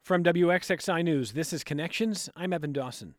From WXXI News, this is Connections. I'm Evan Dawson.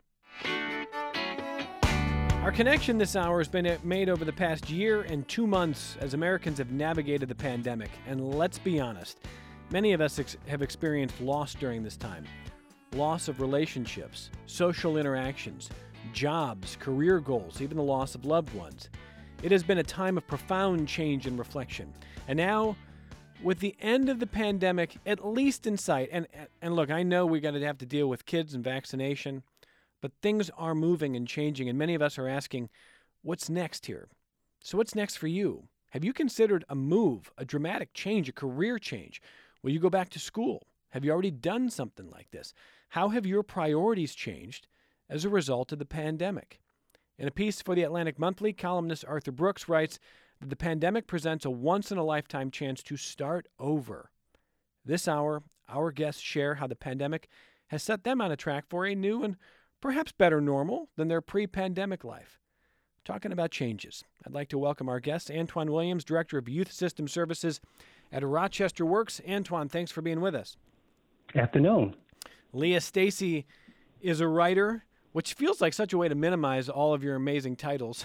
Our connection this hour has been made over the past year and 2 months as Americans have navigated the pandemic. And let's be honest, many of us have experienced loss during this time. Loss of relationships, social interactions, jobs, career goals, even the loss of loved ones. It has been a time of profound change and reflection. And now, with the end of the pandemic at least in sight, and look, I know we're going to have to deal with kids and vaccination, but things are moving and changing, and many of us are asking, what's next here? So what's next for you? Have you considered a move, a dramatic change, a career change? Will you go back to school? Have you already done something like this? How have your priorities changed as a result of the pandemic? In a piece for the Atlantic Monthly, columnist Arthur Brooks writes that the pandemic presents a once-in-a-lifetime chance to start over. This hour, our guests share how the pandemic has set them on a track for a new and perhaps better normal than their pre-pandemic life. Talking about changes, I'd like to welcome our guest, Antoine Williams, Director of Youth System Services at Rochester Works. Antoine, thanks for being with us. Afternoon. Leah Stacy is a writer, which feels like such a way to minimize all of your amazing titles.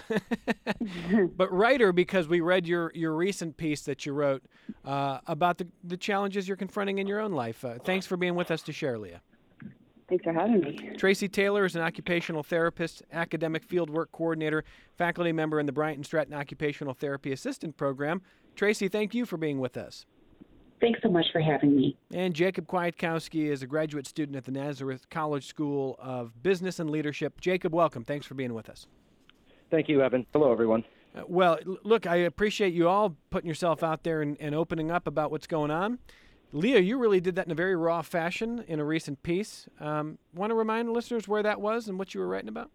But writer, because we read your recent piece that you wrote about the challenges you're confronting in your own life. Thanks for being with us to share, Leah. Thanks for having me. Tracy Taylor is an occupational therapist, academic fieldwork coordinator, faculty member in the Bryant and Stratton Occupational Therapy Assistant Program. Tracy, thank you for being with us. Thanks so much for having me. And Jacob Kwiatkowski is a graduate student at the Nazareth College School of Business and Leadership. Jacob, welcome. Thanks for being with us. Thank you, Evan. Hello, everyone. Well, look, I appreciate you all putting yourself out there and opening up about what's going on. Leah, you really did that in a very raw fashion in a recent piece. Want to remind listeners where that was and what you were writing about?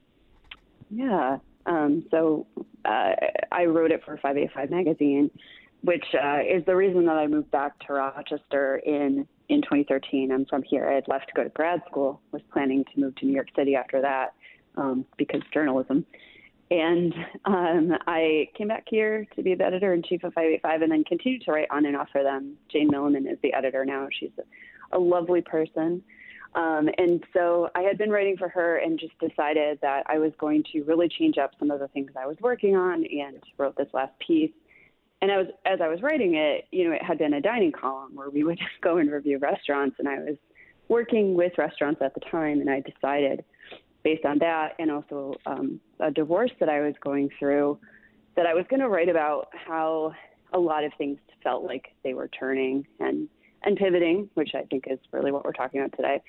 Yeah. So I wrote it for 585 magazine, which is the reason that I moved back to Rochester in 2013. I'm from here. I had left to go to grad school, was planning to move to New York City after that because journalism. And I came back here to be the editor-in-chief of 585 and then continued to write on and off for them. Jane Milliman is the editor now. She's a lovely person. And so I had been writing for her and just decided that I was going to really change up some of the things I was working on and wrote this last piece. And as I was writing it, it had been a dining column where we would just go and review restaurants. And I was working with restaurants at the time, and I decided, based on that and also a divorce that I was going through, that I was going to write about how a lot of things felt like they were turning and pivoting, which I think is really what we're talking about today.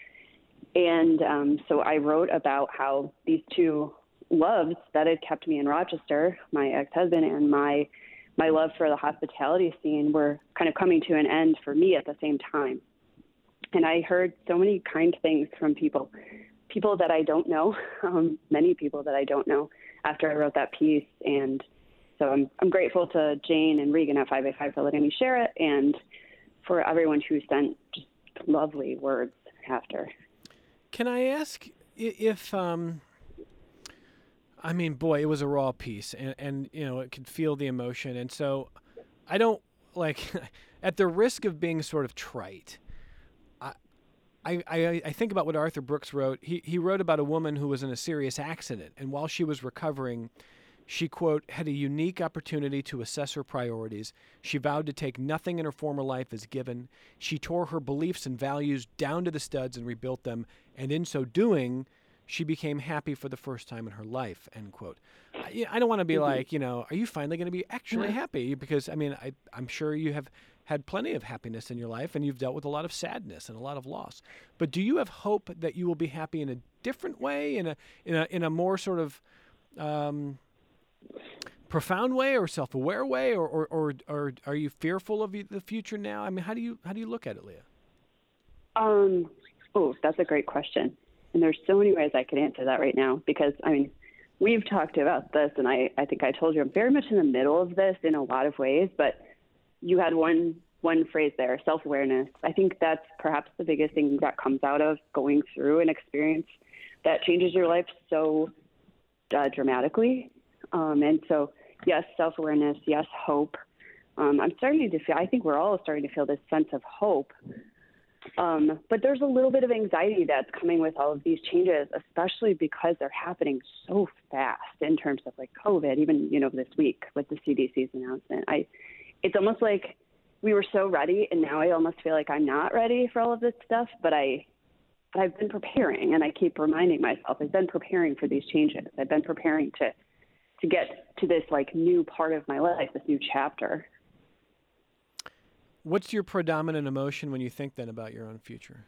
And so I wrote about how these two loves that had kept me in Rochester, my ex-husband and my love for the hospitality scene, were kind of coming to an end for me at the same time. And I heard so many kind things from people that I don't know, many people that I don't know after I wrote that piece. And so I'm grateful to Jane and Regan at 585 for letting me share it, and for everyone who sent just lovely words after. Can I ask if, it was a raw piece and it could feel the emotion. And so I don't at the risk of being sort of trite, I think about what Arthur Brooks wrote. He wrote about a woman who was in a serious accident, and while she was recovering, she, quote, had a unique opportunity to assess her priorities. She vowed to take nothing in her former life as given. She tore her beliefs and values down to the studs and rebuilt them, and in so doing, she became happy for the first time in her life, end quote. I don't want to be like, are you finally going to be actually happy? Because, I'm sure you have had plenty of happiness in your life, and you've dealt with a lot of sadness and a lot of loss. But do you have hope that you will be happy in a different way, in a more sort of profound way or self-aware way, or are you fearful of the future now? How do you look at it, Leah? That's a great question. And there's so many ways I could answer that right now because, we've talked about this, and I think I told you I'm very much in the middle of this in a lot of ways, but you had one phrase there, self-awareness. I think that's perhaps the biggest thing that comes out of going through an experience that changes your life so dramatically. And so, yes, self-awareness, yes, hope. I'm starting to feel, I think we're all starting to feel this sense of hope But there's a little bit of anxiety that's coming with all of these changes, especially because they're happening so fast in terms of like COVID, even, this week with the CDC's announcement. It's almost like we were so ready, and now I almost feel like I'm not ready for all of this stuff, but I've been preparing, and I keep reminding myself, I've been preparing for these changes. I've been preparing to get to this like new part of my life, this new chapter. What's your predominant emotion when you think then about your own future?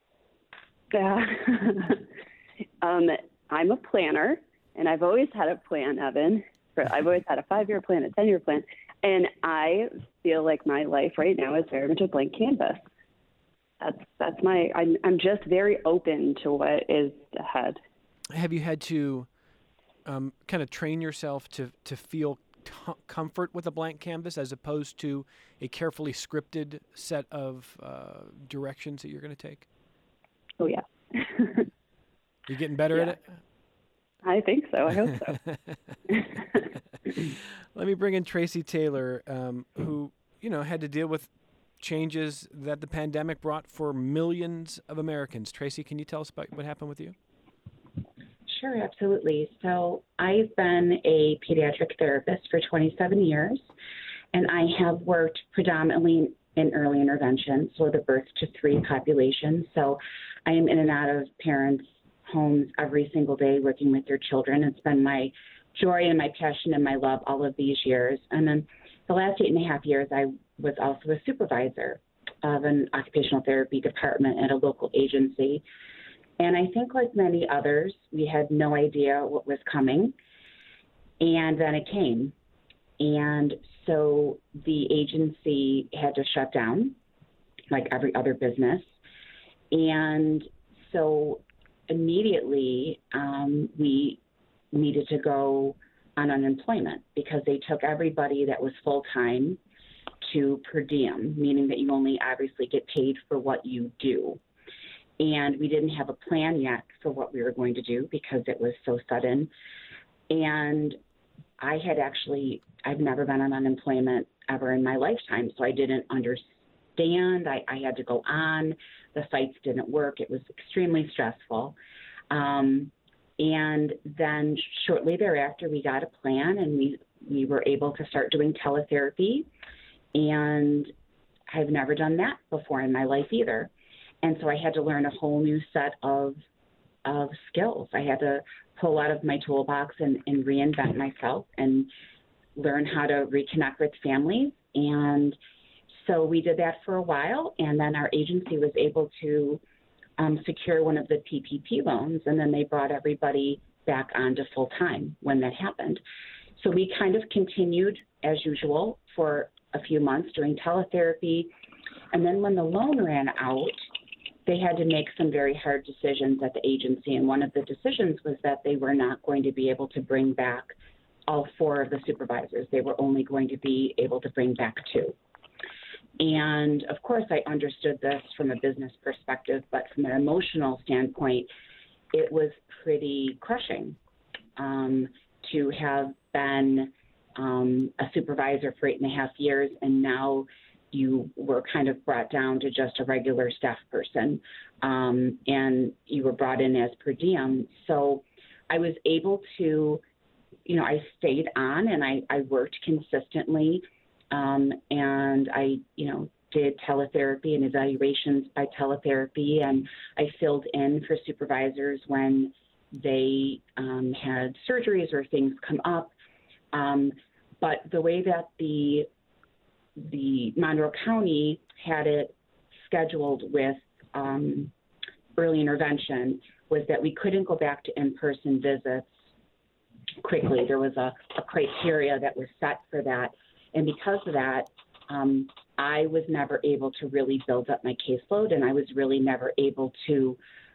I'm a planner, and I've always had a plan, Evan. I've always had a 5-year plan, a 10-year plan, and I feel like my life right now is very much a blank canvas. I'm just very open to what is ahead. Have you had to kind of train yourself to feel comfort with a blank canvas as opposed to a carefully scripted set of directions that you're going to take? Oh, yeah. You're getting better at it? I think so. I hope so. Let me bring in Tracy Taylor, who, had to deal with changes that the pandemic brought for millions of Americans. Tracy, can you tell us about what happened with you? Sure, absolutely. So I've been a pediatric therapist for 27 years, and I have worked predominantly in early intervention, so the birth to 3 population. So I am in and out of parents' homes every single day working with their children. It's been my joy and my passion and my love all of these years. And then the last 8.5 years, I was also a supervisor of an occupational therapy department at a local agency. And I think like many others, we had no idea what was coming. And then it came. And so the agency had to shut down, like every other business. And so immediately we needed to go on unemployment because they took everybody that was full-time to per diem, meaning that you only obviously get paid for what you do. And we didn't have a plan yet for what we were going to do because it was so sudden. And I've never been on unemployment ever in my lifetime, so I didn't understand. I had to go on. The sites didn't work. It was extremely stressful. And then shortly thereafter, we got a plan, and we were able to start doing teletherapy. And I've never done that before in my life either. And so I had to learn a whole new set of skills. I had to pull out of my toolbox and reinvent myself and learn how to reconnect with families. And so we did that for a while, and then our agency was able to secure one of the PPP loans, and then they brought everybody back onto full-time when that happened. So we kind of continued as usual for a few months doing teletherapy. And then when the loan ran out, they had to make some very hard decisions at the agency. And one of the decisions was that they were not going to be able to bring back all 4 of the supervisors. They were only going to be able to bring back 2. And of course, I understood this from a business perspective, but from an emotional standpoint, it was pretty crushing to have been a supervisor for 8.5 years, and now you were kind of brought down to just a regular staff person, and you were brought in as per diem. So I was able to, I stayed on, and I worked consistently, and I, did teletherapy and evaluations by teletherapy, and I filled in for supervisors when they had surgeries or things come up. But the way that the Monroe County had it scheduled with early intervention was that we couldn't go back to in-person visits quickly. There was a criteria that was set for that. And because of that, I was never able to really build up my caseload, and I was really never able to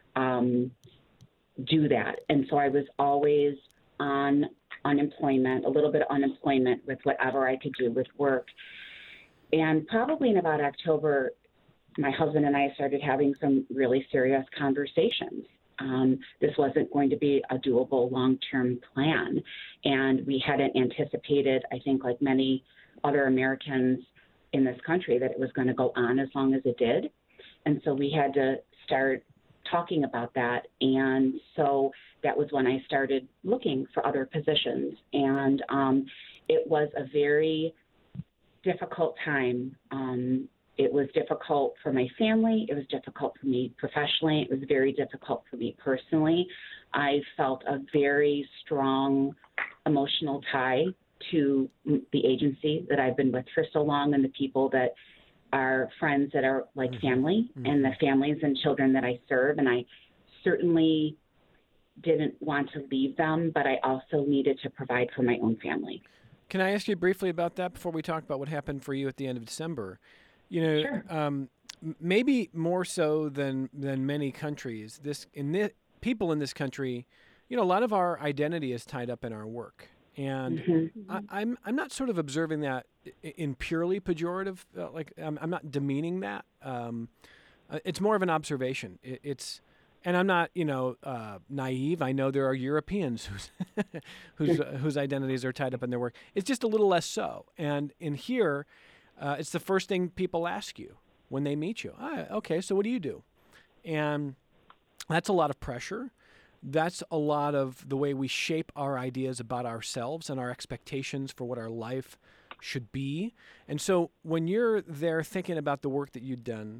do that. And so I was always on unemployment, a little bit of unemployment with whatever I could do with work. And probably in about October, my husband and I started having some really serious conversations. This wasn't going to be a doable long-term plan. And we hadn't anticipated, I think like many other Americans in this country, that it was going to go on as long as it did. And so we had to start talking about that. And so that was when I started looking for other positions. And it was a very difficult time. It was difficult for my family. It was difficult for me professionally. It was very difficult for me personally. I felt a very strong emotional tie to the agency that I've been with for so long, and the people that are friends that are like family, and the families and children that I serve. And I certainly didn't want to leave them, but I also needed to provide for my own family. Can I ask you briefly about that before we talk about what happened for you at the end of December? You know, Sure. Maybe more so than many countries, people in this country, you know, a lot of our identity is tied up in our work. And I'm not sort of observing that in purely pejorative, I'm not demeaning that. It's more of an observation. And I'm not, naive. I know there are Europeans whose identities are tied up in their work. It's just a little less so. And in here, it's the first thing people ask you when they meet you. Okay, so what do you do? And that's a lot of pressure. That's a lot of the way we shape our ideas about ourselves and our expectations for what our life should be. And so when you're there thinking about the work that you've done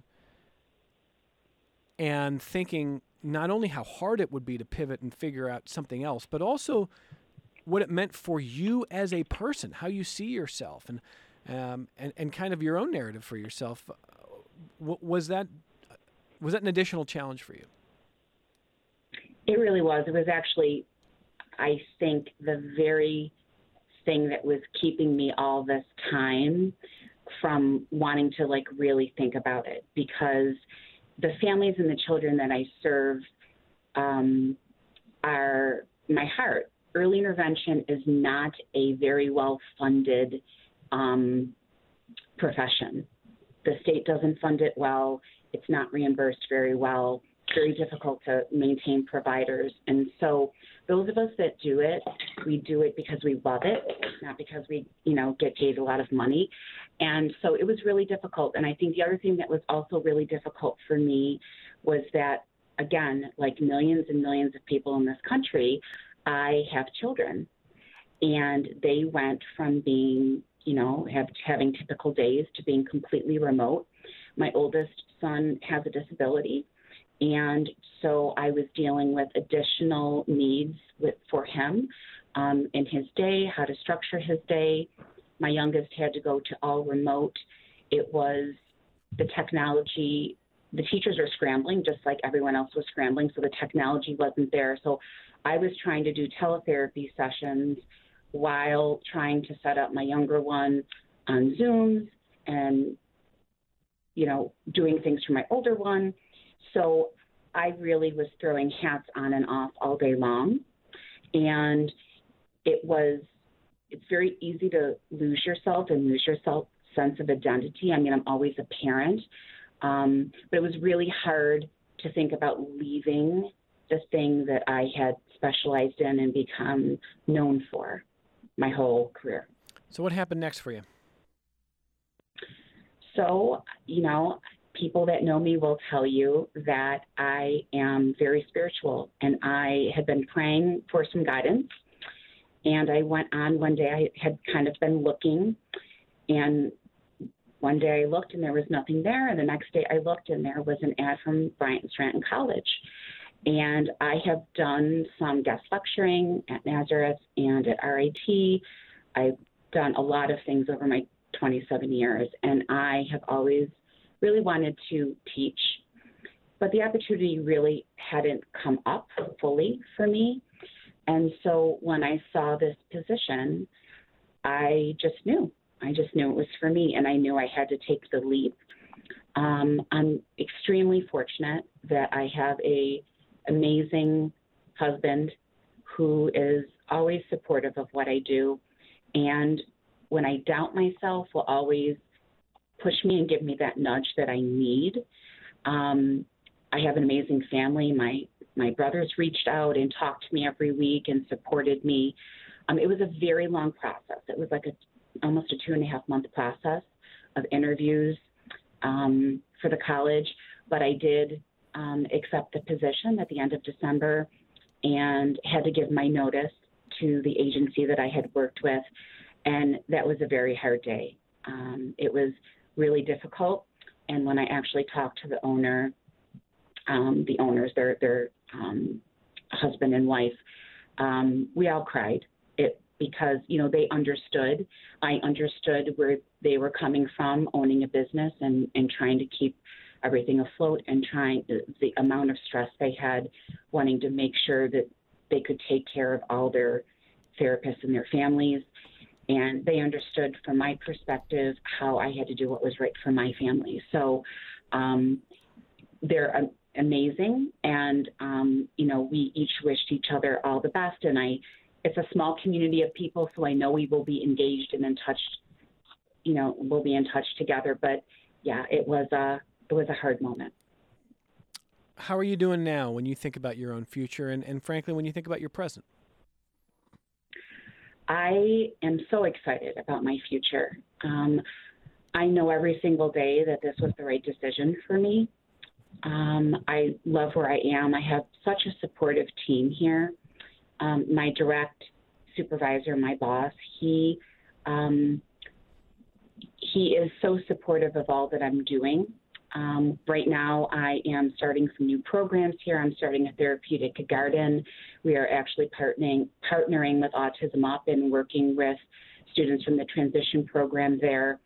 and thinking not only how hard it would be to pivot and figure out something else, but also what it meant for you as a person, how you see yourself, and kind of your own narrative for yourself, was that an additional challenge for you? It really was. It was actually, I think, the very thing that was keeping me all this time from wanting to really think about it, because the families and the children that I serve are my heart. Early intervention is not a very well-funded profession. The state doesn't fund it well. It's not reimbursed very well. Very difficult to maintain providers. And so those of us that do it, we do it because we love it, not because we, get paid a lot of money. And so it was really difficult. And I think the other thing that was also really difficult for me was that, again, like millions and millions of people in this country, I have children. And they went from being, having typical days to being completely remote. My oldest son has a disability. And so I was dealing with additional needs for him in his day, how to structure his day. My youngest had to go to all remote. It was the technology. The teachers are scrambling just like everyone else was scrambling, so the technology wasn't there. So I was trying to do teletherapy sessions while trying to set up my younger one on Zooms and, doing things for my older one. So I really was throwing hats on and off all day long. And it's very easy to lose yourself and lose your sense of identity. I mean, I'm always a parent. But it was really hard to think about leaving the thing that I had specialized in and become known for my whole career. So what happened next for you? So, people that know me will tell you that I am very spiritual, and I had been praying for some guidance. And I went on one day, I had kind of been looking, and one day I looked and there was nothing there. And the next day I looked and there was an ad from Bryant Stratton College. And I have done some guest lecturing at Nazareth and at RIT. I've done a lot of things over my 27 years, and I have always really wanted to teach, but the opportunity really hadn't come up fully for me. And so when I saw this position, I just knew it was for me, and I knew I had to take the leap. I'm extremely fortunate that I have an amazing husband who is always supportive of what I do, and when I doubt myself, will always push me and give me that nudge that I need. I have an amazing family. My brothers reached out and talked to me every week and supported me. It was a very long process. It was like almost a 2.5-month process of interviews for the college. but I did accept the position at the end of December and had to give my notice to the agency that I had worked with. And that was a very hard day. It was really difficult. And when I actually talked to the owners, their husband and wife, we all cried. Because, they understood. I understood where they were coming from, owning a business and trying to keep everything afloat and the amount of stress they had wanting to make sure that they could take care of all their therapists and their families. And they understood from my perspective how I had to do what was right for my family. So they're amazing. And, we each wished each other all the best. And it's a small community of people, so I know we will be engaged and in touch, we'll be in touch together. But yeah, it was a hard moment. How are you doing now when you think about your own future and frankly, when you think about your present? I am so excited about my future. I know every single day that this was the right decision for me. I love where I am. I have such a supportive team here. My direct supervisor, my boss, he is so supportive of all that I'm doing. Right now, I am starting some new programs here. I'm starting a therapeutic garden. We are actually partnering with Autism Up and working with students from the transition program there.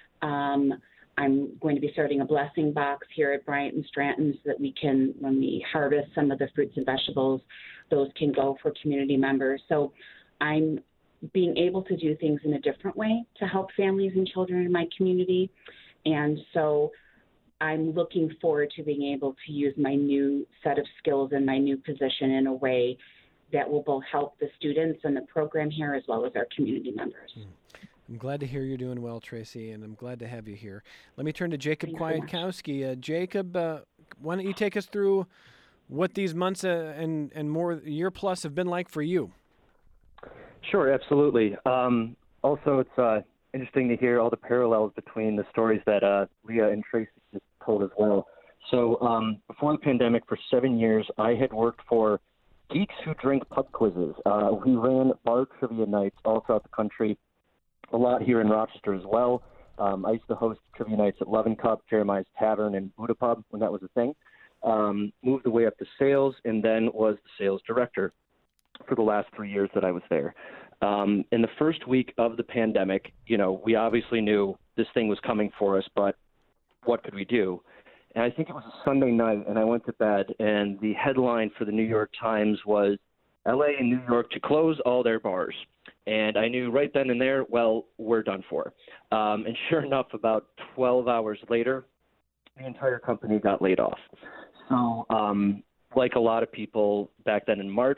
I'm going to be starting a blessing box here at Bryant and Stratton so that we can, when we harvest some of the fruits and vegetables, those can go for community members. So I'm being able to do things in a different way to help families and children in my community. And so I'm looking forward to being able to use my new set of skills and my new position in a way that will both help the students and the program here as well as our community members. I'm glad to hear you're doing well, Tracy, and I'm glad to have you here. Let me turn to Jacob Thanks so Kwiatkowski. Jacob, why don't you take us through what these months and more year plus have been like for you? Sure, absolutely. Also, it's interesting to hear all the parallels between the stories that Leah and Tracy just told as well. So before the pandemic, for 7 years, I had worked for Geeks Who Drink pub quizzes. We ran bar trivia nights all throughout the country, a lot here in Rochester as well. I used to host trivia nights at Love and Cup, Jeremiah's Tavern, and Buddha Pub when that was a thing. Moved the way up to sales, and then was the sales director for the last 3 years that I was there. In the first week of the pandemic, we obviously knew this thing was coming for us, but what could we do? And I think it was a Sunday night, and I went to bed, and the headline for the New York Times was, LA and New York to close all their bars. And I knew right then and there, well, we're done for. And sure enough, about 12 hours later, the entire company got laid off. So like a lot of people back then in March,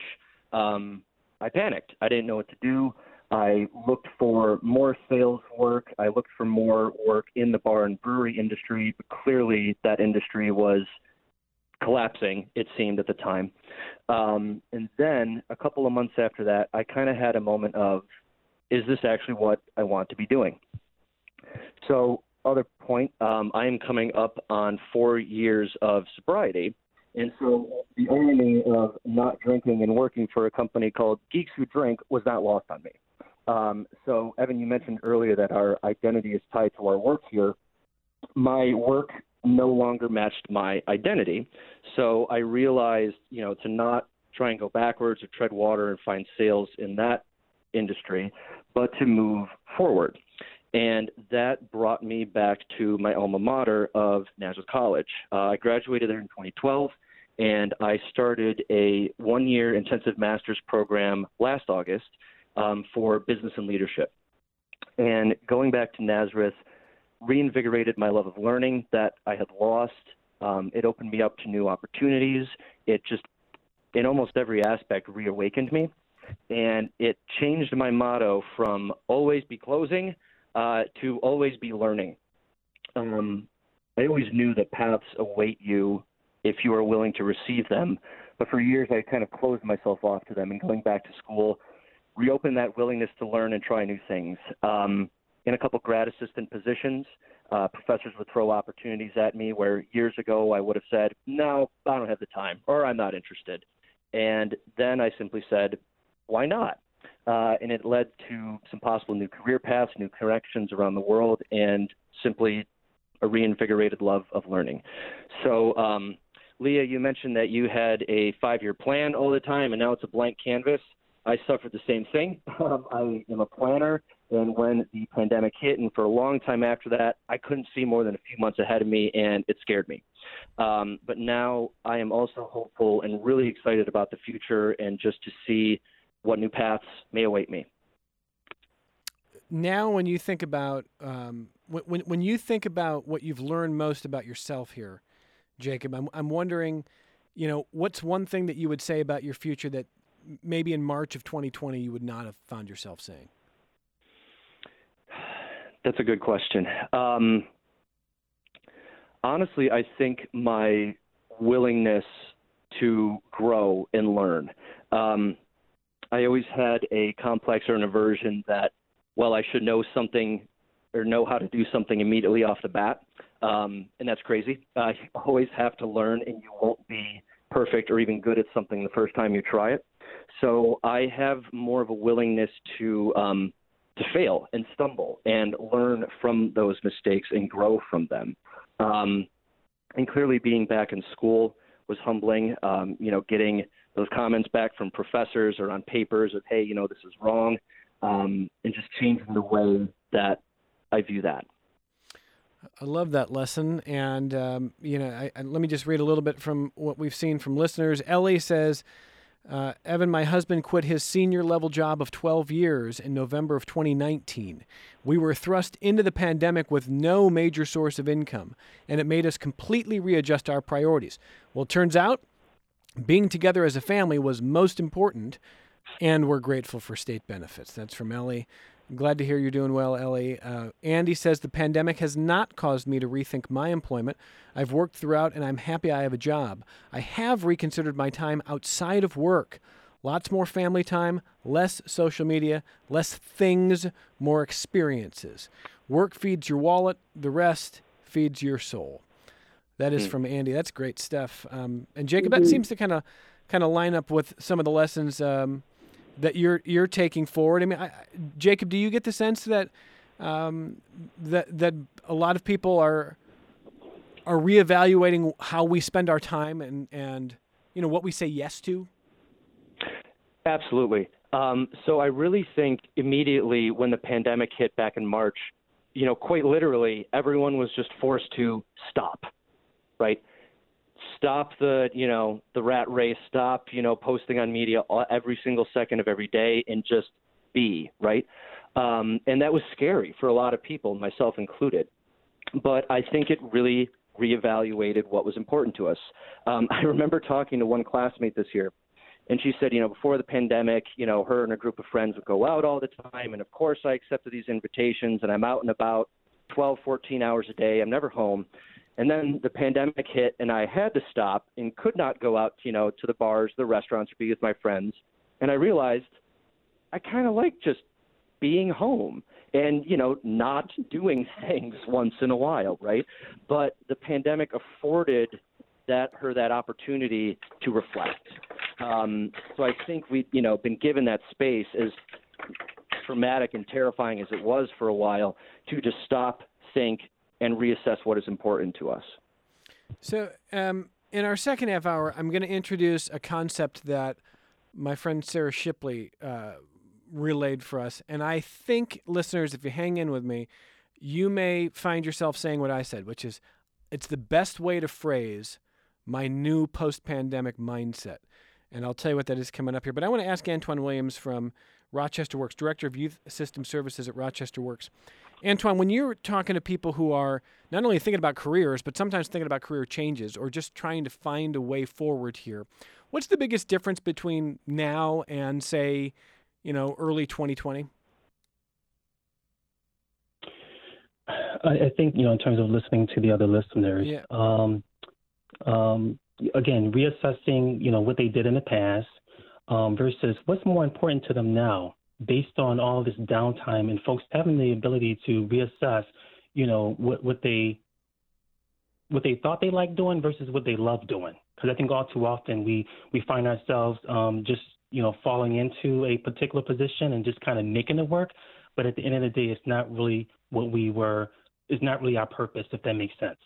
I panicked. I didn't know what to do. I looked for more sales work. I looked for more work in the bar and brewery industry, but clearly that industry was collapsing, it seemed at the time. And then a couple of months after that, I kind of had a moment of, is this actually what I want to be doing? So other point, I am coming up on 4 years of sobriety. And so the irony of not drinking and working for a company called Geeks Who Drink was not lost on me. So Evan, you mentioned earlier that our identity is tied to our work here. My work no longer matched my identity. So I realized, to not try and go backwards or tread water and find sales in that industry, but to move forward. And that brought me back to my alma mater of Nazareth College. I graduated there in 2012, and I started a 1-year intensive master's program last August for business and leadership. And going back to Nazareth reinvigorated my love of learning that I had lost. It opened me up to new opportunities. It just, in almost every aspect, reawakened me. And it changed my motto from always be closing to always be learning. I always knew that paths await you if you are willing to receive them. But for years, I kind of closed myself off to them, and going back to school reopened that willingness to learn and try new things. In a couple grad assistant positions, Professors would throw opportunities at me where years ago I would have said, no, I don't have the time, or I'm not interested. And then I simply said, why not? And it led to some possible new career paths, new connections around the world, and simply a reinvigorated love of learning. So, Leah, you mentioned that you had a 5-year plan all the time, and now it's a blank canvas. I suffered the same thing. I am a planner, and when the pandemic hit, and for a long time after that, I couldn't see more than a few months ahead of me, and it scared me. But now I am also hopeful and really excited about the future and just to see what new paths may await me. Now, when you think about when you think about what you've learned most about yourself here, Jacob, I'm wondering, what's one thing that you would say about your future that maybe in March of 2020 you would not have found yourself saying? That's a good question. Honestly, I think my willingness to grow and learn. I always had a complex or an aversion that, well, I should know something or know how to do something immediately off the bat. And that's crazy. You always have to learn, and you won't be perfect or even good at something the first time you try it. So I have more of a willingness to fail and stumble and learn from those mistakes and grow from them. And clearly being back in school was humbling, getting those comments back from professors or on papers of, hey, this is wrong, and just changing the way that I view that. I love that lesson. And, let me just read a little bit from what we've seen from listeners. Ellie says, Evan, my husband quit his senior level job of 12 years in November of 2019. We were thrust into the pandemic with no major source of income, and it made us completely readjust our priorities. Well, it turns out being together as a family was most important, and we're grateful for state benefits. That's from Ellie. Glad to hear you're doing well, Ellie. Andy says the pandemic has not caused me to rethink my employment. I've worked throughout, and I'm happy I have a job. I have reconsidered my time outside of work. Lots more family time, less social media, less things, more experiences. Work feeds your wallet. The rest feeds your soul. That is from Andy. That's great stuff. And Jacob, that seems to kind of line up with some of the lessons that you're taking forward. I mean, Jacob, do you get the sense that that a lot of people are reevaluating how we spend our time and what we say yes to? Absolutely. So I really think immediately when the pandemic hit back in March, quite literally, everyone was just forced to stop, right? Stop the rat race, stop, posting on media every single second of every day and just be, right? And that was scary for a lot of people, myself included. But I think it really reevaluated what was important to us. I remember talking to one classmate this year, and she said, before the pandemic, her and a group of friends would go out all the time. And of course I accepted these invitations and I'm out and about 12, 14 hours a day. I'm never home. And then the pandemic hit and I had to stop and could not go out, to the bars, the restaurants, or be with my friends. And I realized I kind of like just being home and, not doing things once in a while, right? But the pandemic afforded her that opportunity to reflect. So I think we've, been given that space, as traumatic and terrifying as it was for a while, to just stop, think, and reassess what is important to us. So in our second half hour, I'm going to introduce a concept that my friend Sarah Shipley relayed for us. And I think, listeners, if you hang in with me, you may find yourself saying what I said, which is it's the best way to phrase my new post-pandemic mindset. And I'll tell you what that is coming up here. But I want to ask Antoine Williams from Rochester Works, Director of Youth System Services at Rochester Works. Antoine, when you're talking to people who are not only thinking about careers, but sometimes thinking about career changes or just trying to find a way forward here, what's the biggest difference between now and, say, early 2020? I think, in terms of listening to the other listeners, again, reassessing, what they did in the past versus what's more important to them now based on all this downtime and folks having the ability to reassess, what they thought they liked doing versus what they love doing. Because I think all too often we find ourselves just falling into a particular position and just kind of making it work. But at the end of the day, it's not really what we were. It's not really our purpose, if that makes sense.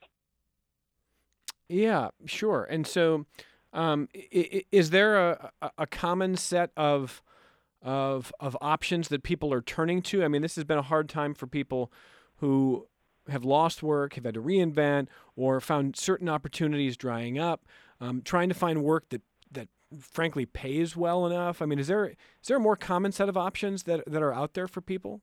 Yeah, sure. And so, is there a common set of options that people are turning to? I mean, this has been a hard time for people who have lost work, have had to reinvent, or found certain opportunities drying up, trying to find work that frankly pays well enough. I mean, is there a more common set of options that are out there for people?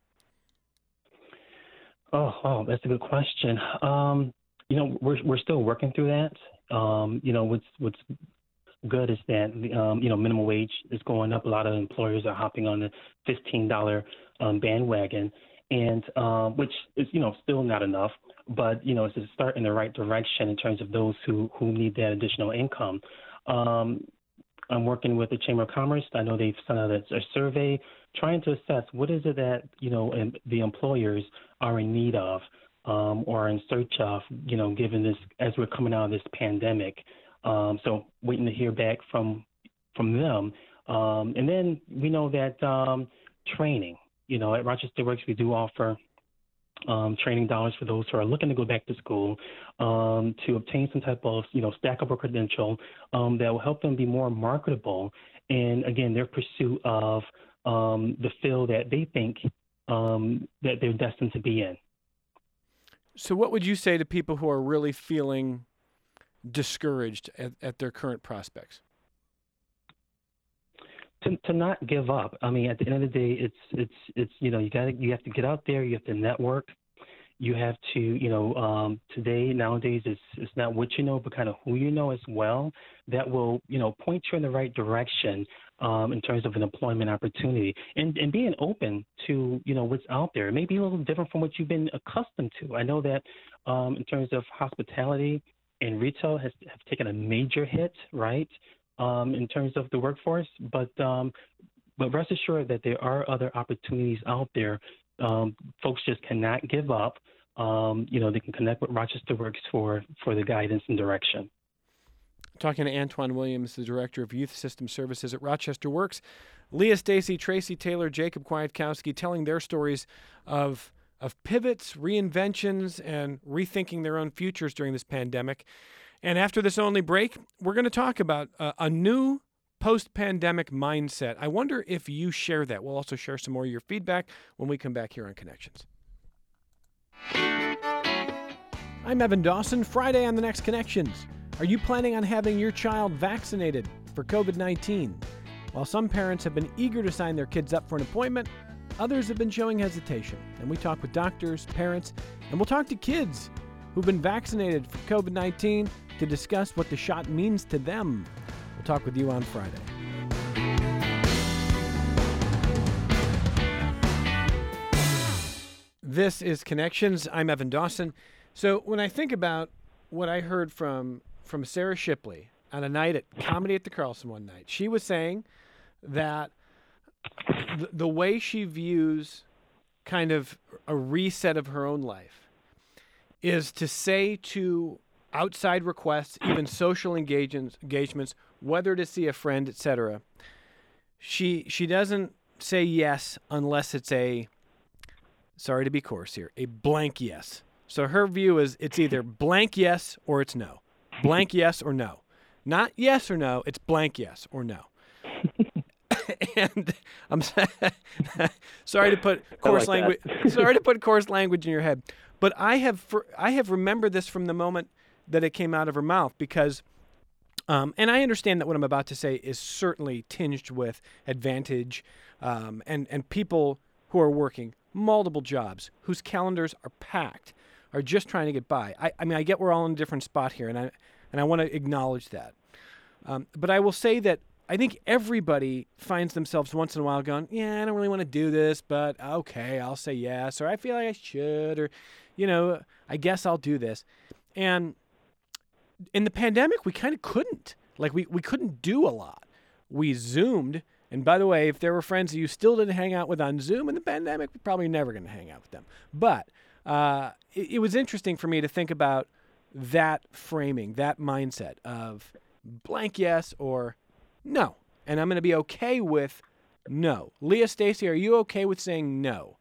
Oh, that's a good question. We're still working through that. What's good is that minimum wage is going up. A lot of employers are hopping on the $15 bandwagon, and which is still not enough, but it's a start in the right direction in terms of those who need that additional income. I'm working with the Chamber of Commerce. I know they've sent out a survey trying to assess what is it that the employers are in need of or in search of, given this as we're coming out of this pandemic. So waiting to hear back from them. And then we know that training, at Rochester Works, we do offer training dollars for those who are looking to go back to school to obtain some type of, stackable credential that will help them be more marketable. And again, their pursuit of the field that they think that they're destined to be in. So what would you say to people who are really feeling discouraged at their current prospects? To not give up. I mean, at the end of the day, it's you have to get out there. You have to network. You have to nowadays it's not what you know, but kind of who you know as well. That will point you in the right direction in terms of an employment opportunity, and being open to what's out there. It may be a little different from what you've been accustomed to. I know that in terms of hospitality and retail have taken a major hit, right? In terms of the workforce, but rest assured that there are other opportunities out there. Folks just cannot give up. They can connect with Rochester Works for the guidance and direction. Talking to Antoine Williams, the Director of Youth System Services at Rochester Works. Leah Stacy, Tracy Taylor, Jacob Kwiatkowski telling their stories of pivots, reinventions, and rethinking their own futures during this pandemic. And after this only break, we're going to talk about a new post-pandemic mindset. I wonder if you share that. We'll also share some more of your feedback when we come back here on Connections. I'm Evan Dawson. Friday on the next Connections. Are you planning on having your child vaccinated for COVID-19? While some parents have been eager to sign their kids up for an appointment, others have been showing hesitation. And we talk with doctors, parents, and we'll talk to kids who've been vaccinated for COVID-19 to discuss what the shot means to them. We'll talk with you on Friday. This is Connections. I'm Evan Dawson. So when I think about what I heard from Sarah Shipley on a night at Comedy at the Carlson one night, she was saying that the way she views kind of a reset of her own life is to say to outside requests, even social engagements, whether to see a friend, etc. She doesn't say yes unless it's a, sorry to be coarse here, a blank yes. So her view is it's either blank yes or it's no. Blank yes or no. Not yes or no, it's blank yes or no. And I'm sorry to put coarse language. Sorry to put coarse language in your head, but I have remembered this from the moment that it came out of her mouth because, and I understand that what I'm about to say is certainly tinged with advantage, and people who are working multiple jobs whose calendars are packed are just trying to get by. I mean, I get we're all in a different spot here, and I want to acknowledge that. But I will say that I think everybody finds themselves once in a while going, yeah, I don't really want to do this, but okay, I'll say yes, or I feel like I should, or, I guess I'll do this. And in the pandemic, we kind of couldn't. Like, we couldn't do a lot. We Zoomed, and by the way, if there were friends that you still didn't hang out with on Zoom in the pandemic, we're probably never going to hang out with them. But it was interesting for me to think about that framing, that mindset of blank yes or no. And I'm going to be okay with no. Leah, Stacy, are you okay with saying no?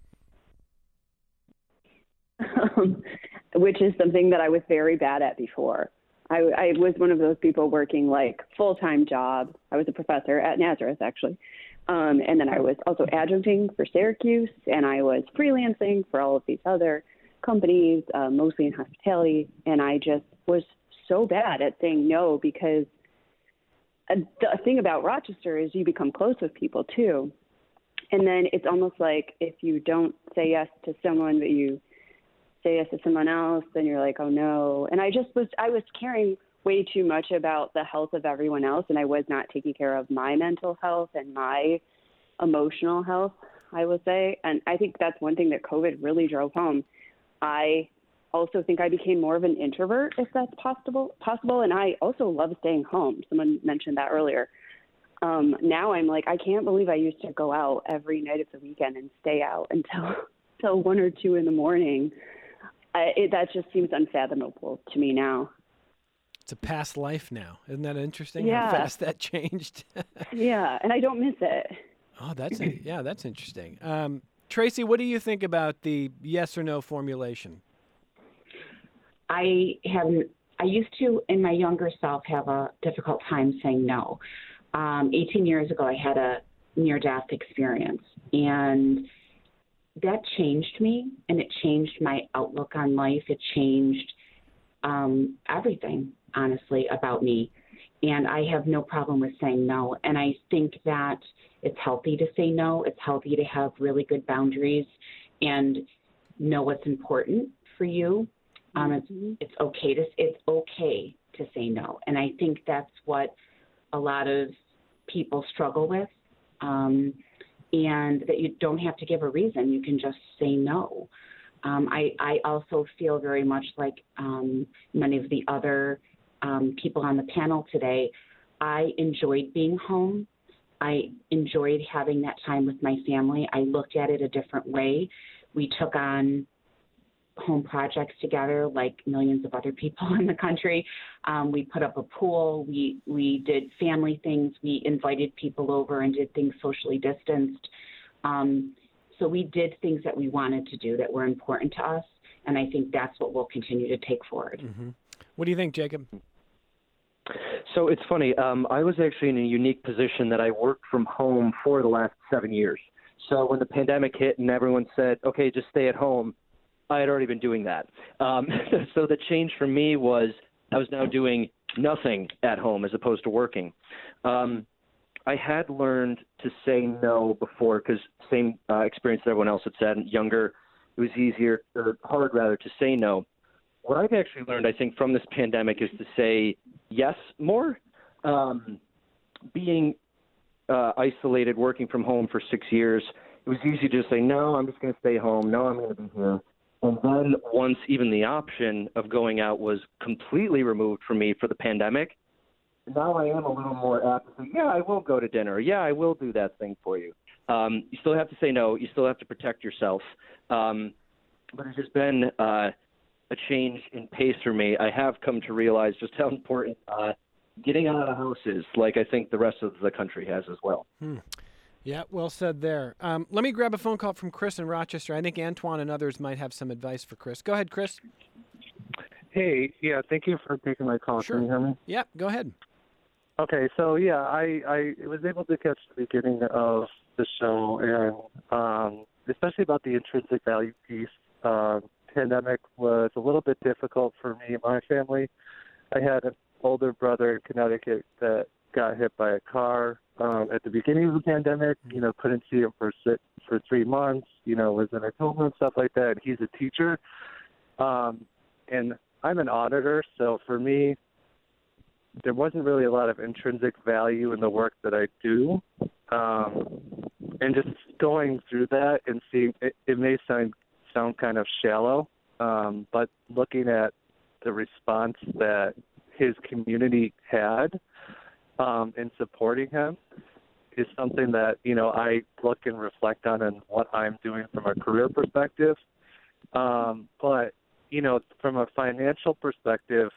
Which is something that I was very bad at before. I was one of those people working like full-time job. I was a professor at Nazareth, actually. And then I was also adjuncting for Syracuse, and I was freelancing for all of these other companies, mostly in hospitality. And I just was so bad at saying no, because the thing about Rochester is you become close with people too. And then it's almost like if you don't say yes to someone, but you say yes to someone else, then you're like, oh no. And I was caring way too much about the health of everyone else, and I was not taking care of my mental health and my emotional health, I would say. And I think that's one thing that COVID really drove home. I also think I became more of an introvert, if that's possible. And I also love staying home. Someone mentioned that earlier. Now I'm like, I can't believe I used to go out every night of the weekend and stay out until 1 or 2 in the morning. That just seems unfathomable to me now. It's a past life now. Isn't that interesting? Yeah. How fast that changed. Yeah, and I don't miss it. Oh, that's interesting. Tracy, what do you think about the yes or no formulation? I used to, in my younger self, have a difficult time saying no. 18 years ago, I had a near-death experience, and that changed me, and it changed my outlook on life. It changed everything, honestly, about me. And I have no problem with saying no. And I think that it's healthy to say no. It's healthy to have really good boundaries and know what's important for you. It's okay to say no. And I think that's what a lot of people struggle with. And that you don't have to give a reason. You can just say no. I also feel very much like many of the other people on the panel today. I enjoyed being home. I enjoyed having that time with my family. I looked at it a different way. We took on home projects together like millions of other people in the country. We put up a pool. We did family things. We invited people over and did things socially distanced. So we did things that we wanted to do that were important to us, and I think that's what we'll continue to take forward. Mm-hmm. What do you think, Jacob? So it's funny. I was actually in a unique position that I worked from home for the last 7 years. So when the pandemic hit and everyone said, okay, just stay at home, I had already been doing that. So the change for me was I was now doing nothing at home as opposed to working. I had learned to say no before because same experience that everyone else had said. Younger, it was easier or hard rather to say no. What I've actually learned, I think, from this pandemic is to say yes more. Being isolated, working from home for 6 years, it was easy to just say, no, I'm just going to stay home. No, I'm going to be here. And then once even the option of going out was completely removed from me for the pandemic, now I am a little more apt to say, yeah, I will go to dinner. Yeah, I will do that thing for you. You still have to say no. You still have to protect yourself. But it's just been a change in pace for me. I have come to realize just how important getting out of the house is, like I think the rest of the country has as well. Yeah, well said there. Let me grab a phone call from Chris in Rochester. I think Antoine and others might have some advice for Chris. Go ahead, Chris. Hey, yeah, thank you for taking my call. Sure. Can you hear me? Yeah, go ahead. Okay, so yeah, I was able to catch the beginning of the show, and especially about the intrinsic value piece. Pandemic was a little bit difficult for me and my family. I had an older brother in Connecticut that got hit by a car at the beginning of the pandemic. You know, couldn't see him for 3 months. You know, was in a coma and stuff like that. He's a teacher, and I'm an auditor, so for me, there wasn't really a lot of intrinsic value in the work that I do. And just going through that and seeing it may sound kind of shallow, but looking at the response that his community had in supporting him is something that, you know, I look and reflect on and what I'm doing from a career perspective. But, from a financial perspective,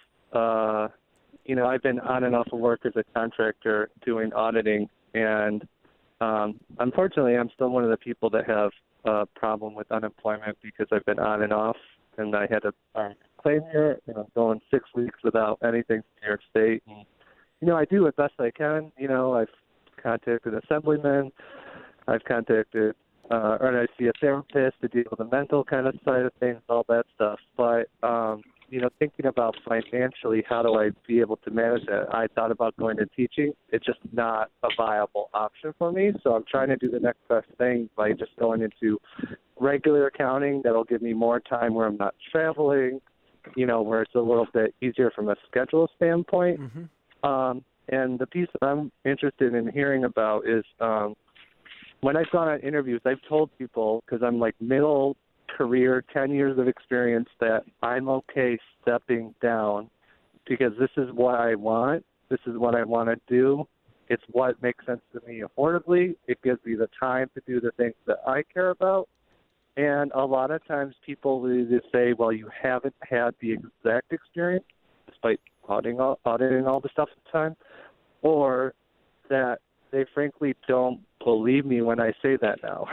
I've been on and off of work as a contractor doing auditing, and unfortunately, I'm still one of the people that have a problem with unemployment because I've been on and off, and I had a claim here, and I'm going 6 weeks without anything from New York State. And, I do as best I can. I've contacted assemblymen, I've contacted, or I see a therapist to deal with the mental kind of side of things, all that stuff. But, thinking about financially, how do I be able to manage that? I thought about going to teaching. It's just not a viable option for me. So I'm trying to do the next best thing by just going into regular accounting. That'll give me more time where I'm not traveling, where it's a little bit easier from a schedule standpoint. Mm-hmm. And the piece that I'm interested in hearing about is when I've gone on interviews, I've told people, because I'm like middle career, 10 years of experience, that I'm okay stepping down because this is what I want. This is what I want to do. It's what makes sense to me affordably. It gives me the time to do the things that I care about. And a lot of times people will either say, well, you haven't had the exact experience, despite auditing all the stuff at the time, or that they frankly don't believe me when I say that now.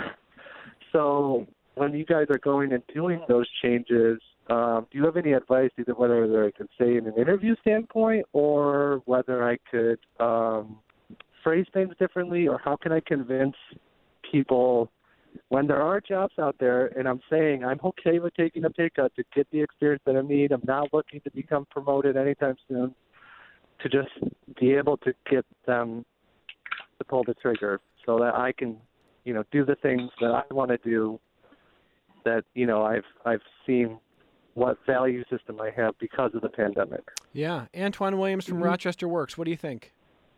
So when you guys are going and doing those changes, do you have any advice, either whether I could say in an interview standpoint or whether I could phrase things differently, or how can I convince people when there are jobs out there and I'm saying I'm okay with taking a pay cut to get the experience that I need, I'm not looking to become promoted anytime soon, to just be able to get them to pull the trigger so that I can, do the things that I want to do, that, I've seen what value system I have because of the pandemic. Yeah. Antoine Williams from Rochester Works. What do you think?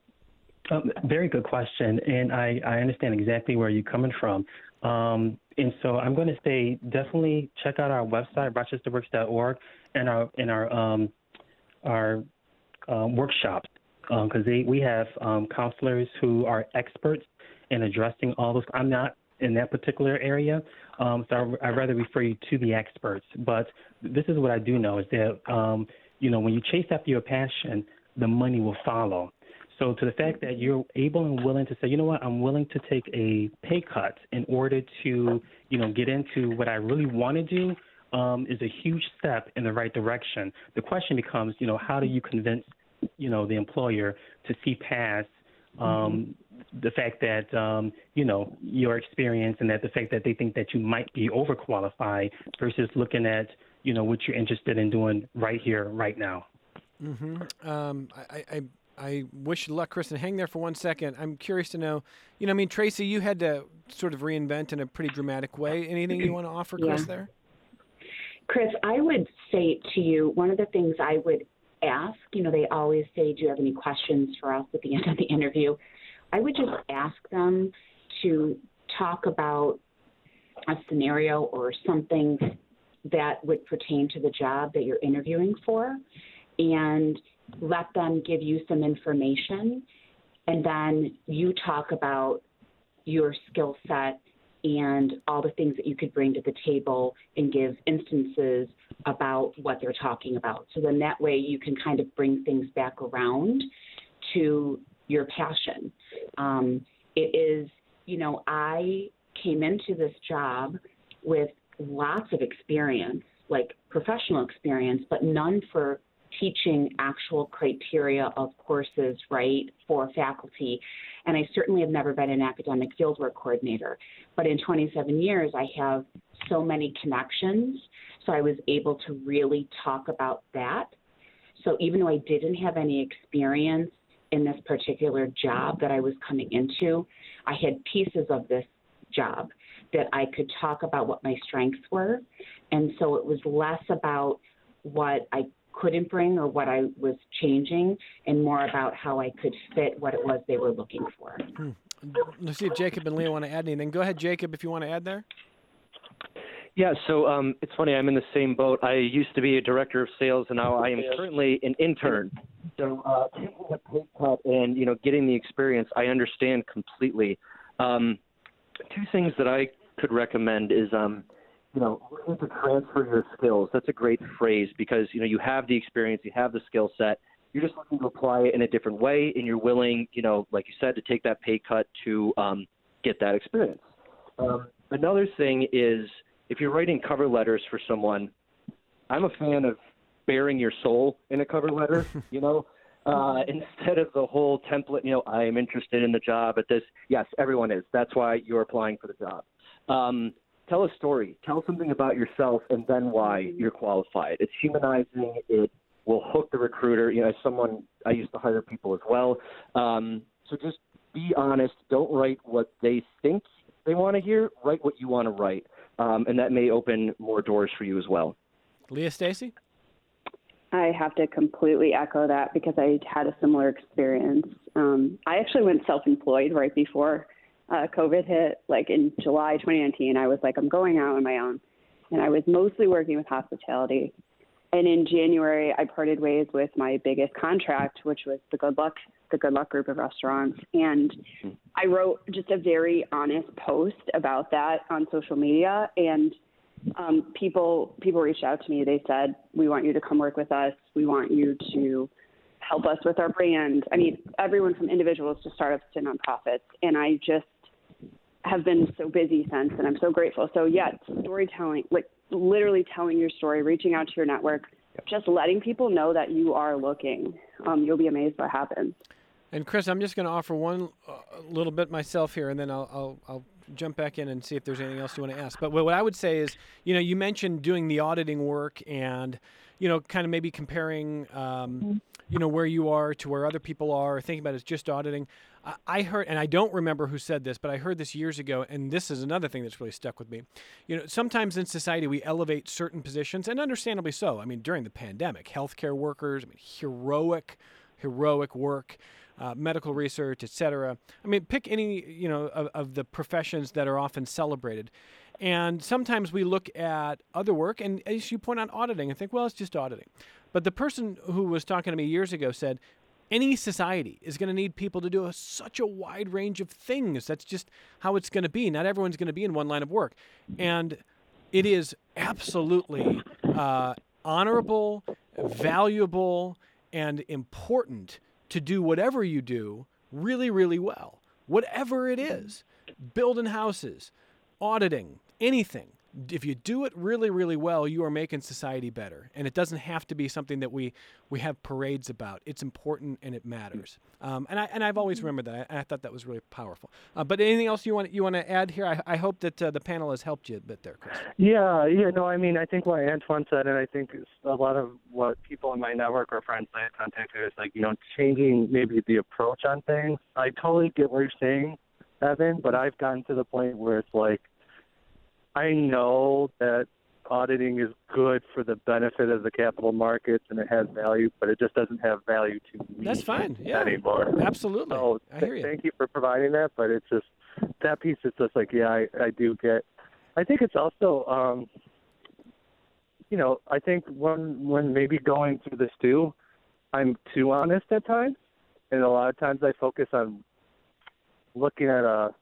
Very good question, and I understand exactly where you're coming from. And so I'm going to say definitely check out our website, rochesterworks.org, and our workshops, because we have counselors who are experts in addressing all those. I'm not in that particular area, so I'd rather refer you to the experts. But this is what I do know is that, when you chase after your passion, the money will follow. So to the fact that you're able and willing to say, you know what, I'm willing to take a pay cut in order to, get into what I really want to do, is a huge step in the right direction. The question becomes, how do you convince, the employer to see past the fact that, your experience and that the fact that they think that you might be overqualified versus looking at, what you're interested in doing right here, right now. Mm-hmm. I wish you luck, Kristen. Hang there for 1 second. I'm curious to know, Tracy, you had to sort of reinvent in a pretty dramatic way. Anything you want to offer, Chris, there? Chris, I would say to you, one of the things I would ask, they always say, do you have any questions for us at the end of the interview? I would just ask them to talk about a scenario or something that would pertain to the job that you're interviewing for, and let them give you some information, and then you talk about your skill set and all the things that you could bring to the table and give instances about what they're talking about. So then that way you can kind of bring things back around to your passion. It is, I came into this job with lots of experience, like professional experience, but none for teaching actual criteria of courses, right, for faculty. And I certainly have never been an academic fieldwork coordinator. But in 27 years, I have so many connections, so I was able to really talk about that. So even though I didn't have any experience in this particular job that I was coming into, I had pieces of this job that I could talk about what my strengths were. And so it was less about what I couldn't bring or what I was changing, and more about how I could fit what it was they were looking for. Let's see if Jacob and Leah want to add anything. Go ahead, Jacob, if you want to add there. Yeah, so it's funny, I'm in the same boat. I used to be a director of sales, and now I am currently an intern. So taking a pay cut and, getting the experience, I understand completely. Two things that I could recommend is looking to transfer your skills. That's a great phrase because, you have the experience, you have the skill set. You're just looking to apply it in a different way, and you're willing, like you said, to take that pay cut to get that experience. Another thing is if you're writing cover letters for someone, I'm a fan of bearing your soul in a cover letter, instead of the whole template, I am interested in the job at this. Yes, everyone is. That's why you're applying for the job. Tell a story. Tell something about yourself and then why you're qualified. It's humanizing. It will hook the recruiter. As someone, I used to hire people as well. So just be honest. Don't write what they think they want to hear. Write what you want to write. And that may open more doors for you as well. Leah Stacy? I have to completely echo that because I had a similar experience. I actually went self-employed right before COVID hit, like in July 2019. I was like, I'm going out on my own. And I was mostly working with hospitality. And in January, I parted ways with my biggest contract, which was the Good Luck Group of Restaurants. And I wrote just a very honest post about that on social media. And people reached out to me. They said, we want you to come work with us. We want you to help us with our brand. I mean, everyone from individuals to startups to nonprofits. And I just have been so busy since, and I'm so grateful. So yeah, storytelling, like literally telling your story, reaching out to your network, just letting people know that you are looking. You'll be amazed what happens. And Chris, I'm just going to offer one little bit myself here, and then I'll jump back in and see if there's anything else you want to ask. But what I would say is, you mentioned doing the auditing work and, kind of maybe comparing, where you are to where other people are, or thinking about it as just auditing. I heard, and I don't remember who said this, but I heard this years ago, and this is another thing that's really stuck with me. Sometimes in society we elevate certain positions, and understandably so. I mean, during the pandemic, healthcare workers, heroic work. Medical research, et cetera. I mean, pick any, of the professions that are often celebrated. And sometimes we look at other work, and as you point out, auditing, and think, well, it's just auditing. But the person who was talking to me years ago said, any society is going to need people to do such a wide range of things. That's just how it's going to be. Not everyone's going to be in one line of work. And it is absolutely honorable, valuable, and important to do whatever you do really, really well. Whatever it is, building houses, auditing, anything. If you do it really, really well, you are making society better. And it doesn't have to be something that we have parades about. It's important and it matters. And I've always remembered that. I thought that was really powerful. But anything else you want to add here? I hope that the panel has helped you a bit there, Chris. Yeah. No, I mean, I think what Antoine said, and I think a lot of what people in my network or friends I contacted is like, changing maybe the approach on things. I totally get what you're saying, Evan, but I've gotten to the point where it's like, I know that auditing is good for the benefit of the capital markets and it has value, but it just doesn't have value to me. That's fine. Yeah, anymore. Absolutely. So I hear you. Thank you for providing that, but it's just that piece is just like, yeah, I do get. I think it's also, I think when maybe going through this too, I'm too honest at times, and a lot of times I focus on looking at a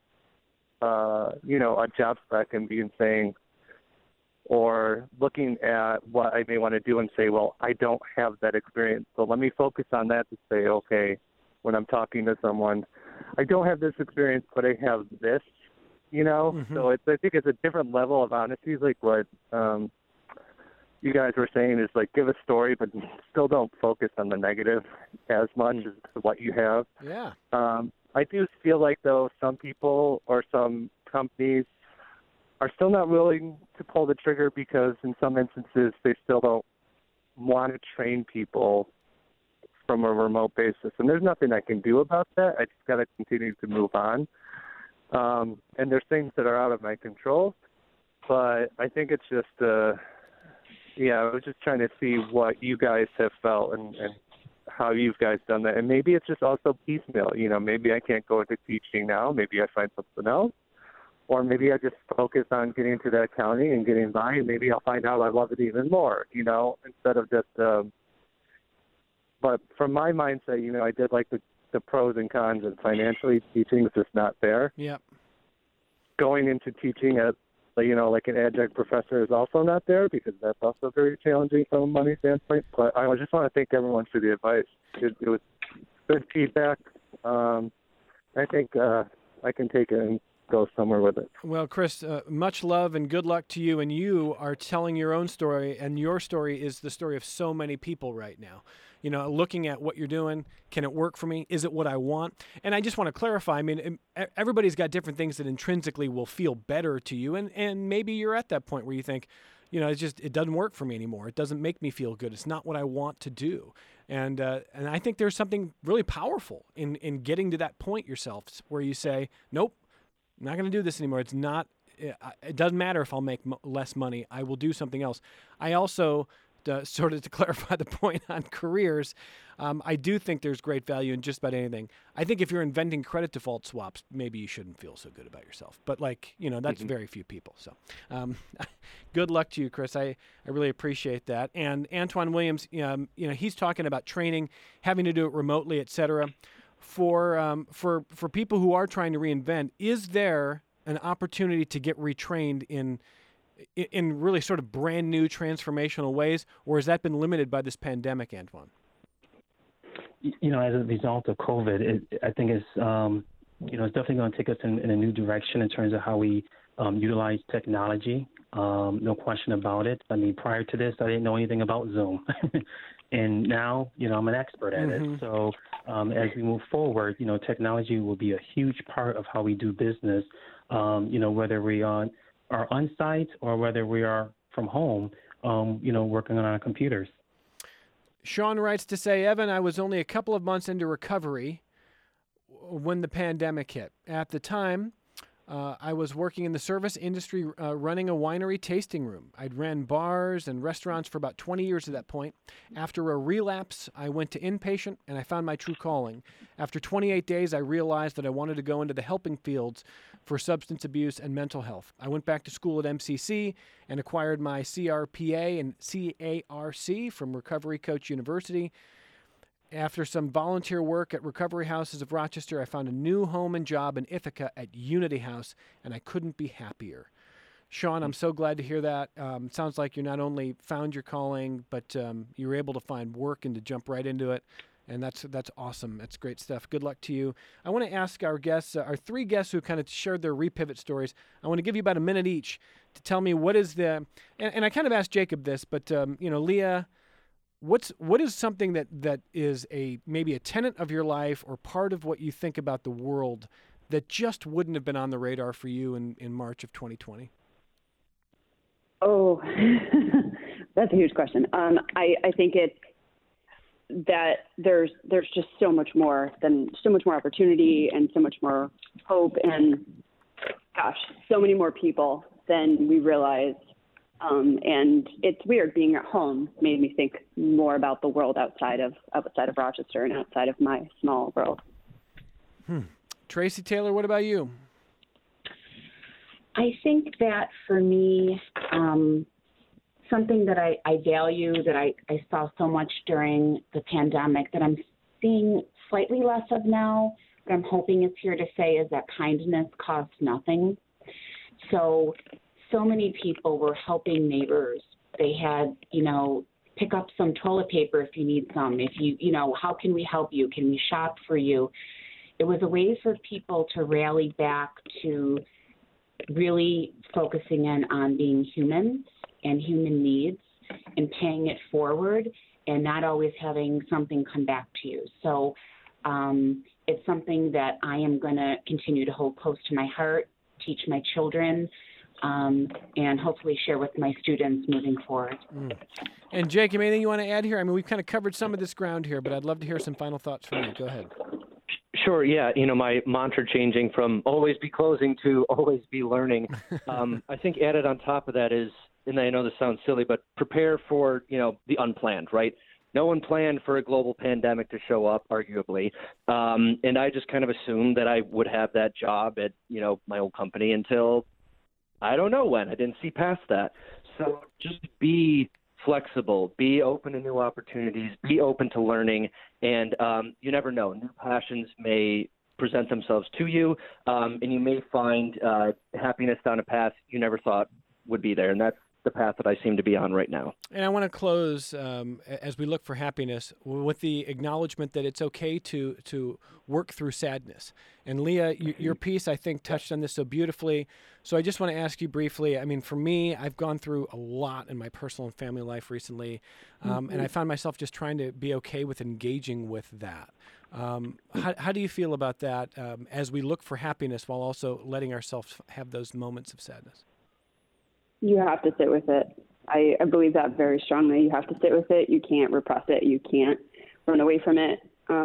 job spec and saying, or looking at what I may want to do and say, well, I don't have that experience. So let me focus on that to say, okay, when I'm talking to someone, I don't have this experience, but I have this, Mm-hmm. So I think it's a different level of honesty, like what you guys were saying is like give a story, but still don't focus on the negative as much as what you have. Yeah. I do feel like, though, some people or some companies are still not willing to pull the trigger because in some instances they still don't want to train people from a remote basis. And there's nothing I can do about that. I just got to continue to move on. And there's things that are out of my control. But I think it's just, I was just trying to see what you guys have felt and how you guys done that. And maybe it's just also piecemeal. Maybe I can't go into teaching now. Maybe I find something else. Or maybe I just focus on getting into that accounting and getting by, and maybe I'll find out I love it even more, instead of just but from my mindset, I did like the pros and cons, and financially teaching is just not there. Yeah. Going into teaching at But, like an adjunct professor is also not there because that's also very challenging from a money standpoint. But I just want to thank everyone for the advice. It was good feedback. I think I can take it and go somewhere with it. Well, Chris, much love and good luck to you. And you are telling your own story, and your story is the story of so many people right now. Looking at what you're doing, can it work for me? Is it what I want? And I just want to clarify, everybody's got different things that intrinsically will feel better to you. And maybe you're at that point where you think, it doesn't work for me anymore. It doesn't make me feel good. It's not what I want to do. And I think there's something really powerful in getting to that point yourself where you say, nope, I'm not going to do this anymore. It's not, it doesn't matter if I'll make less money. I will do something else. I also, sort of to clarify the point on careers, I do think there's great value in just about anything. I think if you're inventing credit default swaps, maybe you shouldn't feel so good about yourself. But that's very few people. So good luck to you, Chris. I really appreciate that. And Antoine Williams, he's talking about training, having to do it remotely, et cetera. For people who are trying to reinvent, is there an opportunity to get retrained in really sort of brand new transformational ways, or has that been limited by this pandemic, Antoine? As a result of COVID, I think it's definitely going to take us in a new direction in terms of how we utilize technology. No question about it. Prior to this, I didn't know anything about Zoom. And now, I'm an expert at it. So as we move forward, technology will be a huge part of how we do business, whether we are on site or whether we are from home, working on our computers. Sean writes to say, Evan, I was only a couple of months into recovery when the pandemic hit. At the time, I was working in the service industry, running a winery tasting room. I'd ran bars and restaurants for about 20 years at that point. After a relapse, I went to inpatient, and I found my true calling. After 28 days, I realized that I wanted to go into the helping fields for substance abuse and mental health. I went back to school at MCC and acquired my CRPA and CARC from Recovery Coach University. After some volunteer work at Recovery Houses of Rochester, I found a new home and job in Ithaca at Unity House, and I couldn't be happier. Sean, I'm so glad to hear that. Sounds like you not only found your calling, but you were able to find work and to jump right into it, and that's awesome. That's great stuff. Good luck to you. I want to ask our guests, our three guests who kind of shared their repivot stories, I want to give you about a minute each to tell me what is and I kind of asked Jacob this, but Leah, what is something that is maybe a tenet of your life or part of what you think about the world that just wouldn't have been on the radar for you in March of 2020? Oh, that's a huge question. I think it's that there's just so much more opportunity and so much more hope and so many more people than we realize. And it's weird, being at home made me think more about the world outside of Rochester and outside of my small world. Tracy Taylor, what about you? I think that for me, something that I value, that I saw so much during the pandemic that I'm seeing slightly less of now, but I'm hoping it's here to say, is that kindness costs nothing. So many people were helping neighbors. They had, pick up some toilet paper if you need some. If how can we help you? Can we shop for you? It was a way for people to rally back to really focusing in on being human and human needs and paying it forward and not always having something come back to you. So it's something that I am going to continue to hold close to my heart, teach my children, and hopefully share with my students moving forward. And Jacob, anything you want to add here? We've kind of covered some of this ground here, but I'd love to hear some final thoughts from you. Go ahead. Sure, yeah. My mantra changing from always be closing to always be learning. I think added on top of that is, and I know this sounds silly, but prepare for, the unplanned, right? No one planned for a global pandemic to show up, arguably. And I just kind of assumed that I would have that job at, my old company until I don't know when. I didn't see past that. So just be flexible, be open to new opportunities, be open to learning, and you never know. New passions may present themselves to you, and you may find happiness down a path you never thought would be there. And that's the path that I seem to be on right now. And I want to close, as we look for happiness, with the acknowledgement that it's okay to work through sadness. And Leah, your piece, I think, touched on this so beautifully. So I just want to ask you briefly, I mean, for me, I've gone through a lot in my personal and family life recently, and I found myself just trying to be okay with engaging with that. How do you feel about that as we look for happiness while also letting ourselves have those moments of sadness? You have to sit with it. I believe that very strongly. You have to sit with it. You can't repress it. You can't run away from it.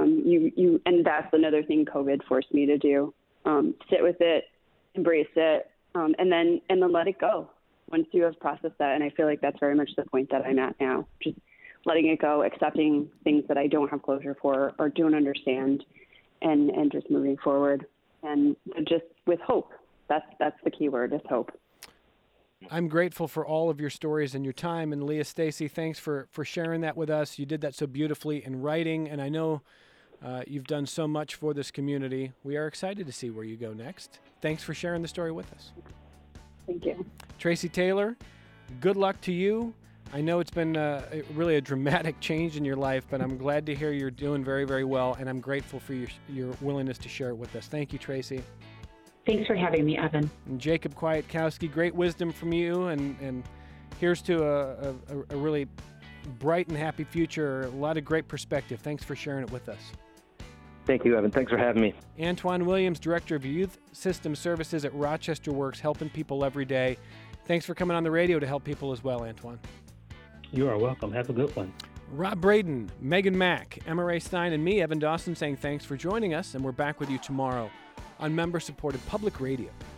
And that's another thing COVID forced me to do. Sit with it, embrace it, and then let it go once you have processed that. And I feel like that's very much the point that I'm at now. Just letting it go, accepting things that I don't have closure for or don't understand, and just moving forward. And just with hope. That's the key word, is hope. I'm grateful for all of your stories and your time. And Leah Stacy, thanks for sharing that with us. You did that so beautifully in writing, and I know you've done so much for this community. We are excited to see where you go next. Thanks for sharing the story with us. Thank you. Tracy Taylor, good luck to you. I know it's been really a dramatic change in your life, but I'm glad to hear you're doing very, very well, and I'm grateful for your willingness to share it with us. Thank you, Tracy. Thanks for having me, Evan. And Jacob Kwiatkowski, great wisdom from you, and here's to a really bright and happy future, a lot of great perspective. Thanks for sharing it with us. Thank you, Evan. Thanks for having me. Antoine Williams, Director of Youth System Services at Rochester Works, helping people every day. Thanks for coming on the radio to help people as well, Antoine. You are welcome. Have a good one. Rob Braden, Megan Mack, Emma Ray Stein, and me, Evan Dawson, saying thanks for joining us, and we're back with you tomorrow on member-supported public radio.